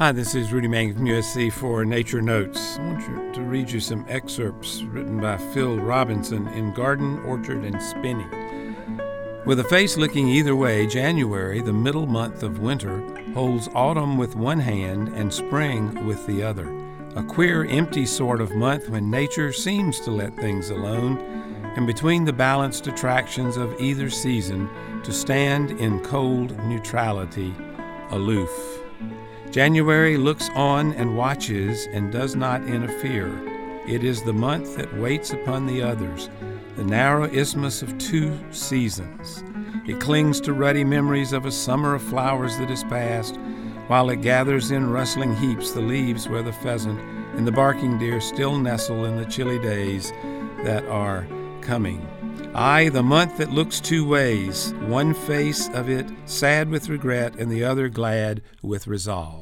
Hi, this is Rudy Mang from USC for Nature Notes. I want to read you some excerpts written by Phil Robinson in Garden, Orchard, and Spinning. With a face looking either way, January, the middle month of winter, holds autumn with one hand and spring with the other. A queer, empty sort of month when nature seems to let things alone, and between the balanced attractions of either season, to stand in cold neutrality, aloof. January looks on and watches and does not interfere. It is the month that waits upon the others, the narrow isthmus of two seasons. It clings to ruddy memories of a summer of flowers that is past, while it gathers in rustling heaps the leaves where the pheasant and the barking deer still nestle in the chilly days that are coming. Aye, the month that looks two ways, one face of it sad with regret and the other glad with resolve.